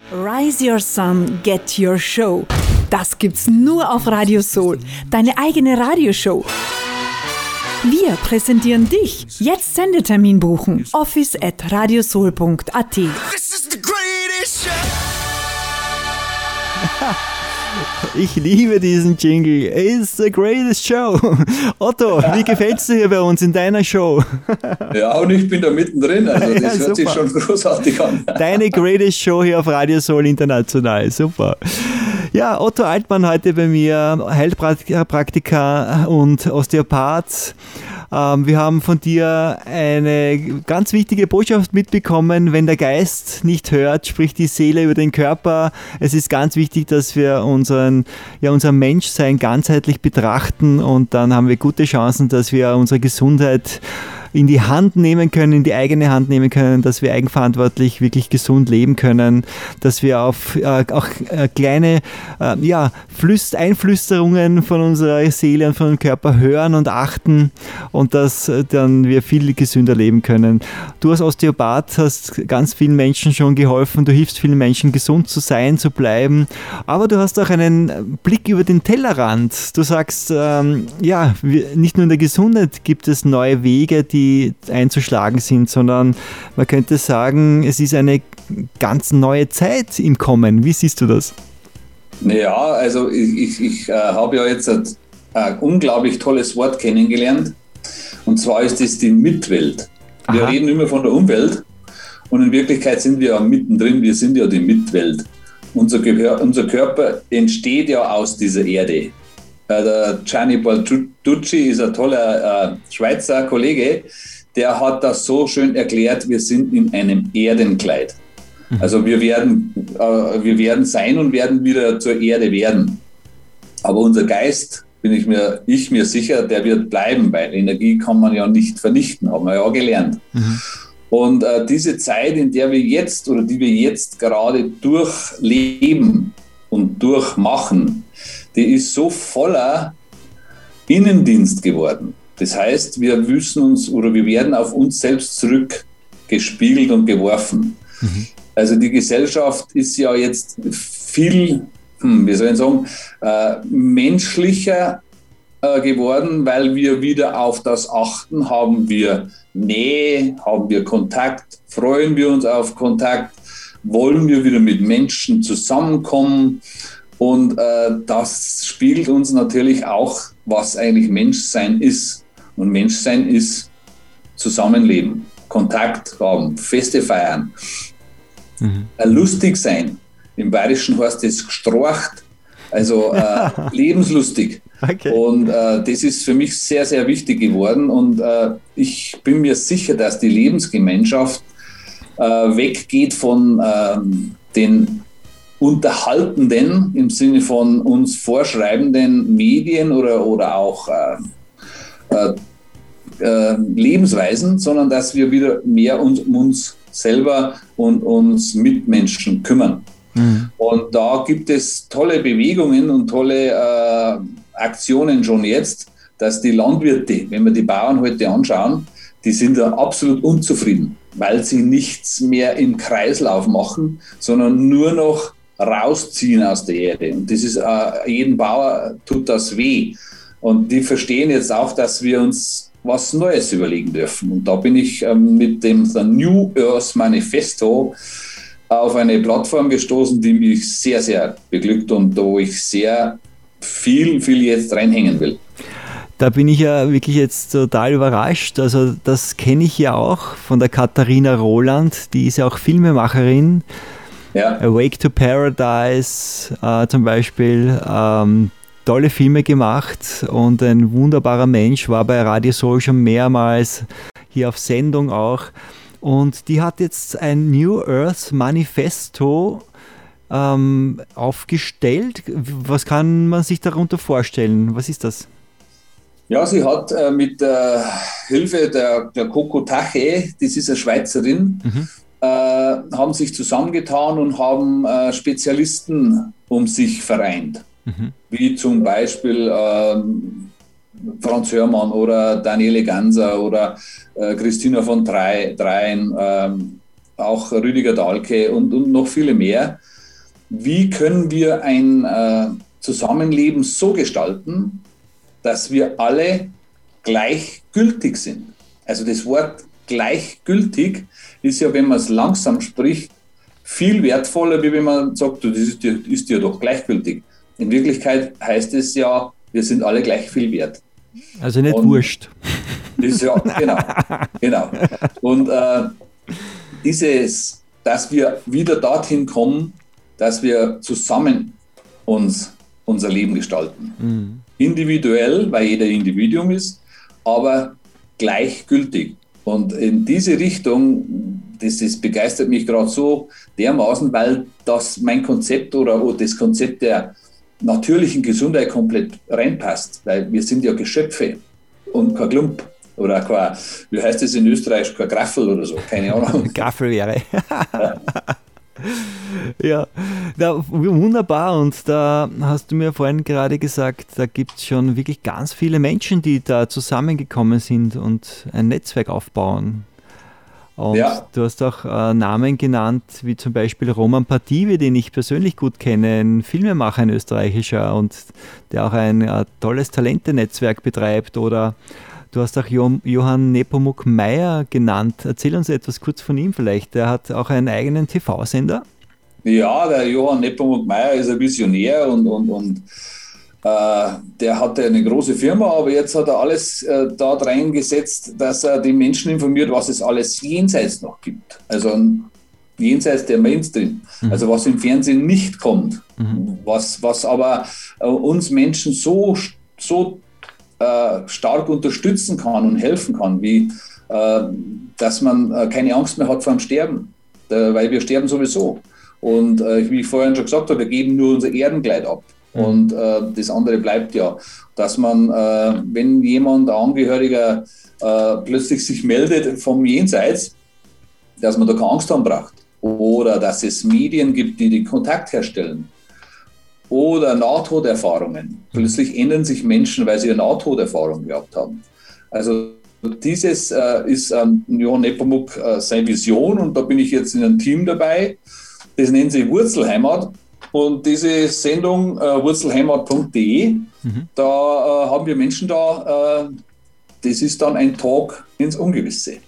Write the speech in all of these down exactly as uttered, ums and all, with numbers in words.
Rise Your Sun, Get Your Show. Das gibt's nur auf Radio Soul, deine eigene Radioshow. Wir präsentieren dich. Jetzt Sendetermin buchen. office at radiosoul punkt at. This is the greatest show. Ich liebe diesen Jingle. It's the greatest show. Otto, wie gefällt's dir hier bei uns in deiner Show? Ja, und ich bin da mittendrin. Also das ja, hört super. Sich schon großartig an. Deine greatest Show hier auf Radio Soul International. Super. Ja, Otto Altmann heute bei mir, Heilpraktiker und Osteopath. Wir haben von dir eine ganz wichtige Botschaft mitbekommen: Wenn der Geist nicht hört, spricht die Seele über den Körper. Es ist ganz wichtig, dass wir unseren, ja, unser Menschsein ganzheitlich betrachten, und dann haben wir gute Chancen, dass wir unsere Gesundheit in die Hand nehmen können, in die eigene Hand nehmen können, dass wir eigenverantwortlich wirklich gesund leben können, dass wir auf äh, auch äh, kleine äh, ja, Flüst- Einflüsterungen von unserer Seele und von dem Körper hören und achten, und dass äh, dann wir viel gesünder leben können. Du als Osteopath hast ganz vielen Menschen schon geholfen, du hilfst vielen Menschen, gesund zu sein, zu bleiben, aber du hast auch einen Blick über den Tellerrand. Du sagst, ähm, ja, wir, nicht nur in der Gesundheit gibt es neue Wege, die einzuschlagen sind, sondern man könnte sagen, es ist eine ganz neue Zeit im Kommen. Wie siehst du das? Naja, also ich, ich, ich äh, habe ja jetzt ein, ein unglaublich tolles Wort kennengelernt, und zwar ist es die Mitwelt. Wir Aha. reden immer von der Umwelt, und in Wirklichkeit sind wir ja mittendrin, wir sind ja die Mitwelt. Unser, Gehör, unser Körper entsteht ja aus dieser Erde. Der Gianni Balducci ist ein toller äh, Schweizer Kollege, der hat das so schön erklärt: Wir sind in einem Erdenkleid. Mhm. Also wir werden, äh, wir werden sein und werden wieder zur Erde werden. Aber unser Geist, bin ich mir, ich mir sicher, der wird bleiben, weil Energie kann man ja nicht vernichten, haben wir ja gelernt. Mhm. Und äh, diese Zeit, in der wir jetzt oder die wir jetzt gerade durchleben und durchmachen, die ist so voller Innendienst geworden. Das heißt, wir müssen uns oder wir werden auf uns selbst zurückgespiegelt und geworfen. Mhm. Also die Gesellschaft ist ja jetzt viel, hm, wie soll ich sagen, äh, menschlicher äh, geworden, weil wir wieder auf das achten. Haben wir Nähe, haben wir Kontakt, freuen wir uns auf Kontakt, wollen wir wieder mit Menschen zusammenkommen. Und äh, das spiegelt uns natürlich auch, was eigentlich Menschsein ist. Und Menschsein ist Zusammenleben, Kontakt haben, Feste feiern, mhm. äh, lustig sein. Im Bayerischen heißt es gestrorcht, also äh, lebenslustig. Okay. Und äh, das ist für mich sehr, sehr wichtig geworden. Und äh, ich bin mir sicher, dass die Lebensgemeinschaft äh, weggeht von äh, den Unterhaltenden im Sinne von uns vorschreibenden Medien oder, oder auch äh, äh, äh, Lebensweisen, sondern dass wir wieder mehr uns, um uns selber und uns Mitmenschen kümmern. Mhm. Und da gibt es tolle Bewegungen und tolle äh, Aktionen schon jetzt, dass die Landwirte, wenn wir die Bauern heute anschauen, die sind da absolut unzufrieden, weil sie nichts mehr im Kreislauf machen, sondern nur noch rausziehen aus der Erde. Und das ist, äh, jedem Bauer tut das weh. Und die verstehen jetzt auch, dass wir uns was Neues überlegen dürfen. Und da bin ich ähm, mit dem The New Earth Manifesto auf eine Plattform gestoßen, die mich sehr, sehr beglückt und wo ich sehr viel, viel jetzt reinhängen will. Da bin ich ja wirklich jetzt total überrascht. Also das kenne ich ja auch von der Katharina Roland, die ist ja auch Filmemacherin. Ja. Awake to Paradise äh, zum Beispiel, ähm, tolle Filme gemacht und ein wunderbarer Mensch, war bei Radio Soul schon mehrmals hier auf Sendung auch. Und die hat jetzt ein New Earth Manifesto ähm, aufgestellt. Was kann man sich darunter vorstellen? Was ist das? Ja, sie hat äh, mit äh, Hilfe der, der Coco Tache, das ist eine Schweizerin, mhm. äh, haben sich zusammengetan und haben äh, Spezialisten um sich vereint. Mhm. Wie zum Beispiel äh, Franz Hörmann oder Daniele Ganser oder äh, Christina von Dreien, äh, auch Rüdiger Dahlke und, und noch viele mehr. wie können wir ein äh, Zusammenleben so gestalten, dass wir alle gleichgültig sind. Also das Wort gleichgültig ist ja, wenn man es langsam spricht, viel wertvoller, wie wenn man sagt, du, das ist dir, ist dir doch gleichgültig. In Wirklichkeit heißt es ja, wir sind alle gleich viel wert. Also nicht Und wurscht. Ist ja, genau, genau. Und äh, dieses, dass wir wieder dorthin kommen, dass wir zusammen uns unser Leben gestalten. Mhm. Individuell, weil jeder Individuum ist, aber gleichgültig. Und in diese Richtung, das, das begeistert mich gerade so dermaßen, weil das mein Konzept oder das Konzept der natürlichen Gesundheit komplett reinpasst, weil wir sind ja Geschöpfe und kein Klump oder kein, wie heißt das in Österreich, kein Graffel oder so, keine Ahnung. Graffel wäre. Ja. Ja, ja, wunderbar. Und da hast du mir vorhin gerade gesagt, da gibt es schon wirklich ganz viele Menschen, die da zusammengekommen sind und ein Netzwerk aufbauen. Und ja. Du hast auch äh, Namen genannt, wie zum Beispiel Roman Partivi, den ich persönlich gut kenne, ein Filmemacher, ein österreichischer, und der auch ein äh, tolles Talentenetzwerk betreibt. Oder du hast auch jo- Johann Nepomuk Meyer genannt. Erzähl uns etwas kurz von ihm vielleicht. Der hat auch einen eigenen T V-Sender. Ja, der Johann Nepomuk Meyer ist ein Visionär und, und, und äh, der hatte eine große Firma, aber jetzt hat er alles äh, da reingesetzt, dass er die Menschen informiert, was es alles jenseits noch gibt. Also jenseits der Mainstream, mhm. also was im Fernsehen nicht kommt, mhm. was, was aber äh, uns Menschen so, so äh, stark unterstützen kann und helfen kann, wie äh, dass man äh, keine Angst mehr hat vor dem Sterben, äh, weil wir sterben sowieso. Und äh, wie ich vorhin schon gesagt habe, wir geben nur unser Erdenkleid ab. Mhm. Und äh, das andere bleibt ja. Dass man, äh, wenn jemand, ein Angehöriger, äh, plötzlich sich meldet vom Jenseits, dass man da keine Angst haben braucht. Oder dass es Medien gibt, die den Kontakt herstellen. Oder Nahtoderfahrungen. Plötzlich ändern sich Menschen, weil sie eine Nahtoderfahrung gehabt haben. Also dieses äh, ist ähm, Johann Nepomuk äh, seine Vision, und da bin ich jetzt in einem Team dabei. Das nennt sich Wurzelheimat, und diese Sendung äh, wurzelheimat punkt de, mhm. da äh, haben wir Menschen da, äh, das ist dann ein Talk ins Ungewisse.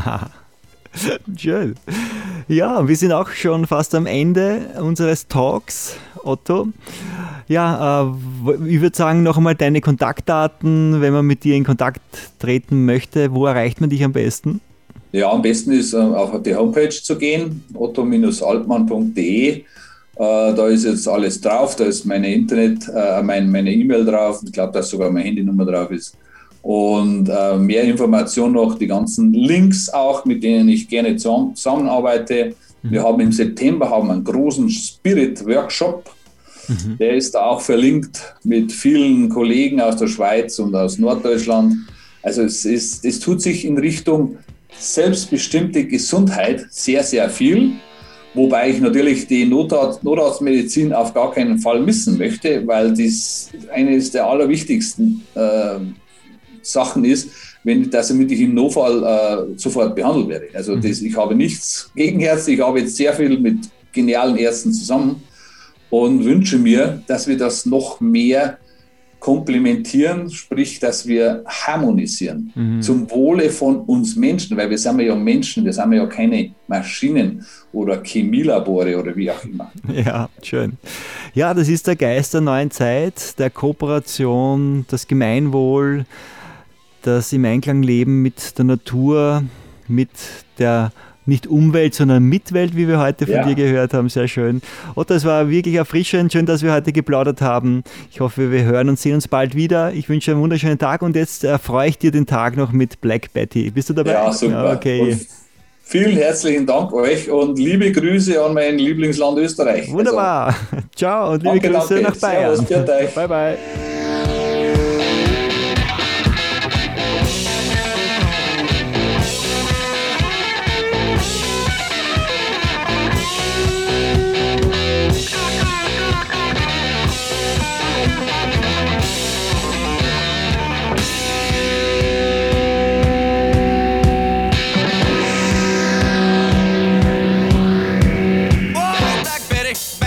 Schön. Ja, wir sind auch schon fast am Ende unseres Talks, Otto. Ja, äh, ich würde sagen, noch einmal deine Kontaktdaten, wenn man mit dir in Kontakt treten möchte. Wo erreicht man dich am besten? Ja, am besten ist, auf die Homepage zu gehen, otto altmann punkt de. Äh, da ist jetzt alles drauf, da ist meine Internet, äh, mein, meine E-Mail drauf. Ich glaube, dass sogar meine Handynummer drauf ist. Und äh, mehr Informationen noch, die ganzen Links auch, mit denen ich gerne zusammenarbeite. Mhm. Wir haben im September haben einen großen Spirit-Workshop. Mhm. Der ist da auch verlinkt mit vielen Kollegen aus der Schweiz und aus Norddeutschland. Also es, ist, es tut sich in Richtung selbstbestimmte Gesundheit sehr, sehr viel, wobei ich natürlich die Notarzt, Notarztmedizin auf gar keinen Fall missen möchte, weil das eines der allerwichtigsten äh, Sachen ist, wenn, dass damit ich im Notfall äh, sofort behandelt werde. Also das, ich habe nichts gegen Ärzte, ich habe jetzt sehr viel mit genialen Ärzten zusammen und wünsche mir, dass wir das noch mehr komplementieren, sprich, dass wir harmonisieren, mhm. zum Wohle von uns Menschen, weil wir sind ja Menschen, wir sind ja keine Maschinen oder Chemielabore oder wie auch immer. Ja, schön. Ja, das ist der Geist der neuen Zeit, der Kooperation, das Gemeinwohl, das im Einklang leben mit der Natur, mit der nicht Umwelt, sondern Mitwelt, wie wir heute von ja. dir gehört haben. Sehr schön. Otto, es war wirklich erfrischend. Schön, dass wir heute geplaudert haben. Ich hoffe, wir hören und sehen uns bald wieder. Ich wünsche einen wunderschönen Tag, und jetzt erfreue ich dir den Tag noch mit Black Betty. Bist du dabei? Ja, super. Okay. Und vielen herzlichen Dank euch und liebe Grüße an mein Lieblingsland Österreich. Wunderbar. Also, ciao und liebe danke, Grüße danke. nach Bayern. Servus, bye, bye.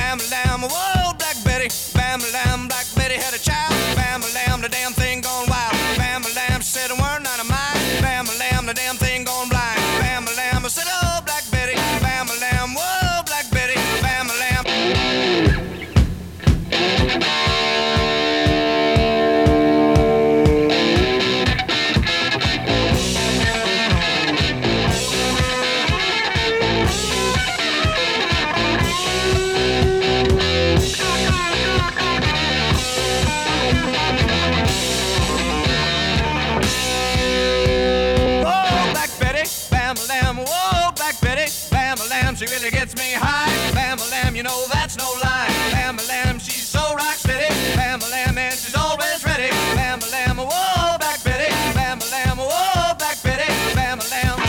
Bam-a-lam, whoa, Black Betty. Bam-a-lam, Black Betty had a child. Bam-a-lam, the damn thing gone wild. Bam-a-lam, she said a word, not a mind. Bam-a-lam, the damn thing gone blind. Bam-a-lam, I said, oh, Black Betty. Bam-a-lam, whoa, Black Betty. Bam-a-lam. She really gets me high. Bam-a-lam, you know that's no lie. Bam-a-lam, she's so rock steady. Bam-a-lam, and she's always ready. Bam-a-lam, whoa, Black Betty. Bam-a-lam, whoa, Black Betty. Bam-a-lam.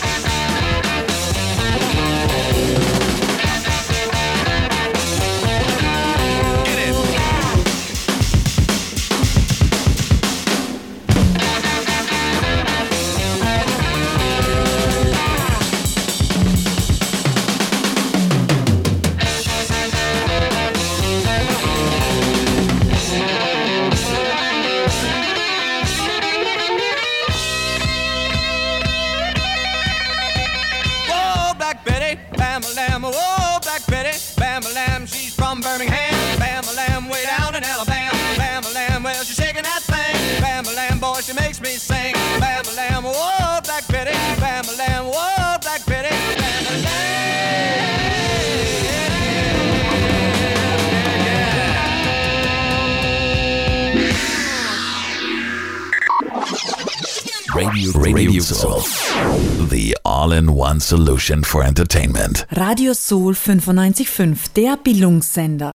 Get it. Bam-a-lam, whoa, Black Betty. Bam-a-lam, she's from Birmingham. Bam-a-lam, way down in Alabama. Bam-a-lam, well, she's shaking that thing. Bam-a-lam, boy, she makes me sing. Bam-a-lam, whoa, Black Betty. Bam-a-lam, whoa, Black Betty. Radio, Radio Soul, the all-in-one solution for entertainment. Radio Soul fünfundneunzig Komma fünf, der Bildungssender.